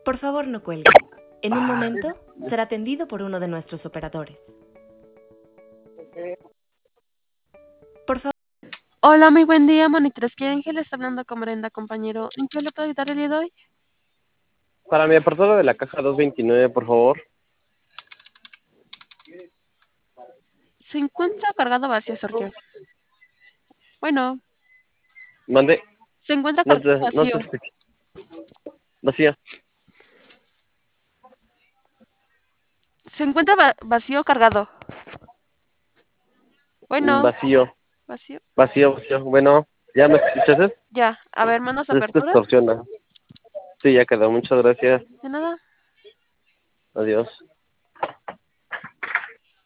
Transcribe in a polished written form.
Por favor, no cuelgue. En un momento será atendido por uno de nuestros operadores. Por favor. Hola, muy buen día, monitores. ¿Qué Ángel está hablando con Brenda, compañero? ¿En qué le puedo ayudar el día de hoy? Para mi apartado de la caja 229, por favor. Se encuentra cargado vacío, Sergio. Bueno, Mande. se encuentra No cargado te, no te vacío. escucho. Vacía. Se encuentra vacío cargado. Bueno, Vacío. vacío. Vacío, vacío. Bueno, ¿ya me escuchas? Ya, a ver, manos Es que apertura. extorsiona. Sí, ya quedó. Muchas gracias. De nada. Adiós.